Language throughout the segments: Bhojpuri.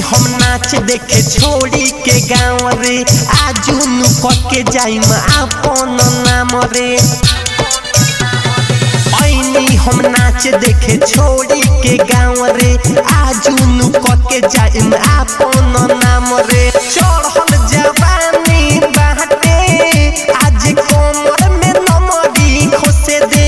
हम नाच देखे छोड़ी के गाँव रे आजुन के जाइम आपन नाम रे। ऐनी हम नाच देखे छोड़ी के गाँव रे आजुन के जाइम आपन नाम रे। चढ़ल जवानी बाटे आज कोमर में नमरी खोसे दे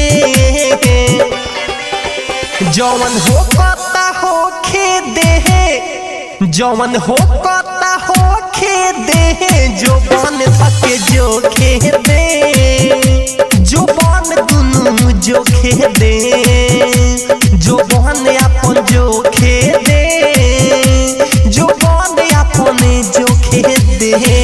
जवन हो कता हो खे दे जवन हो कता हो खे दे जो बन थके जो खे दे जो बन दुनु जो खे दे जो बन अपन जो खे दे जो बन अपन जो खे दे।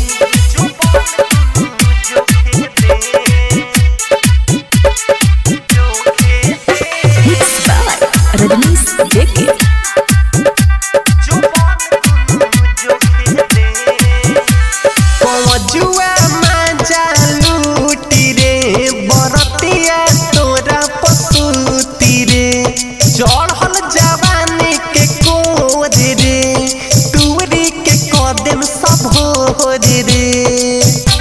चढ़ल जवानी के कोद रे टूरी के कदम सब हो रे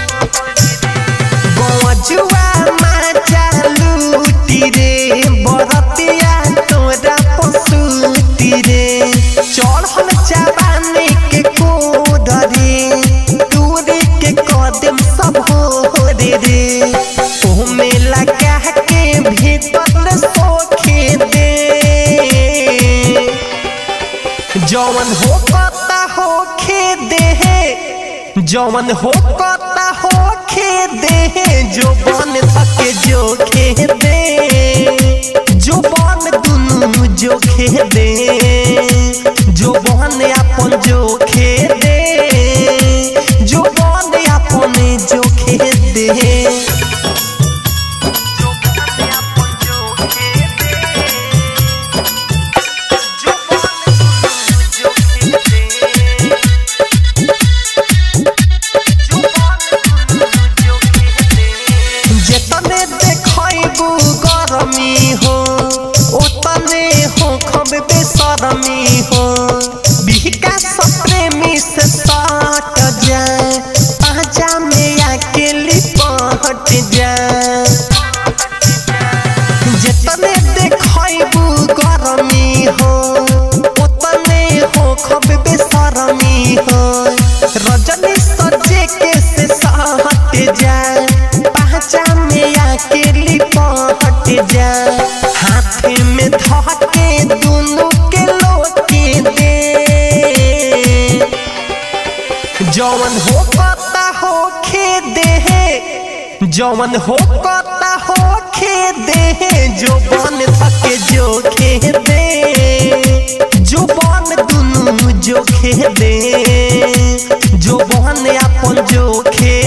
गजुआ माचा लूटी रे बरतिया तोरा पसूती रे। चढ़ल जवानी के कोद रे टूरी के कदम सब हो रे ओमे लगा के भीतर सोखे दे जवन हो कता हो खे दे जवन हो कता हो खे दे जो बन थके जो खे दे जो बन दुनु जो खे दे जो बन अपन जो खे दे जो बन अपन जो खे दे। हो ओतने हो खब बेसरमी हो बिहका प्रेमी से साट जाए पाजा में आके लिपट जाए जितने देखबू गरमी हो ओतने हो खब बेसरमी हो रजनी सजे के से साट जाए पाजा में आके लिपट जाए हाथ में धके दोनों के लोके दे जवन हो कता हो खे दे जवन हो कता हो खे दे जो बन थके जो खे दे जो बन दुनु जो खे दे जो बन अपन जो खे